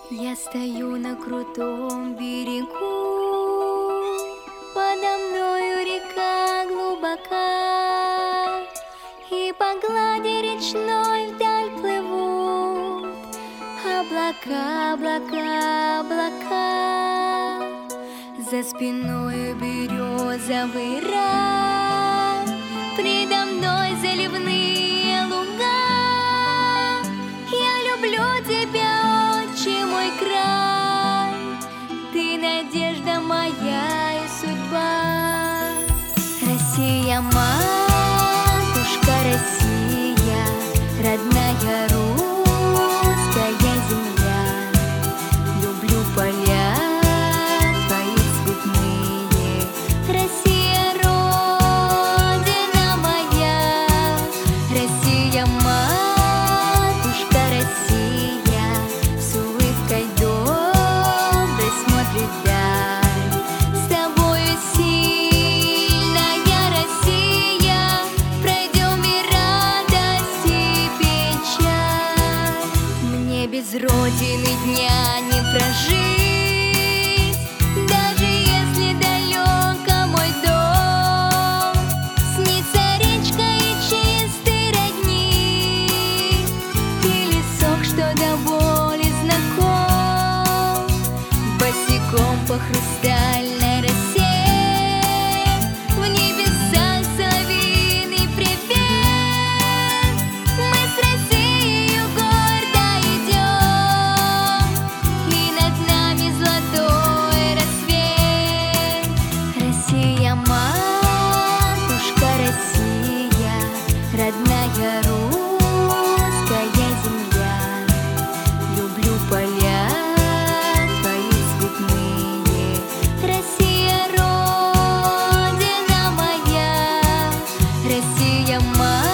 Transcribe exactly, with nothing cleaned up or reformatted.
Я стою на крутом берегу, подо мною река глубока, и по глади речной вдаль плывут облака, облака, облака. За спиной березовый рай, предо мной заливные луга. Я люблю тебя, отче мой край, ты надежда моя и судьба. Россия, матушка Россия, родная русская земля. Люблю поля твои цветные, Россия, родина моя. Россия, матушка Россия, с улыбкой доброй смотрит вдаль. С тобою, сильная Россия, пройдем и радость, и печаль. Мне без родины дня не прожить, даже если далеко мой дом. Снится речка и чистый родник, и лесок, что до боли знаком. Босиком по хрустальной росе, в небесах соловьиный привет. Мы с Россией гордо идем, и над нами золотой рассвет. Россия, матушка Россия, родная русская земля. Люблю поля твои цветные, Россия, родина моя. Россия, матушка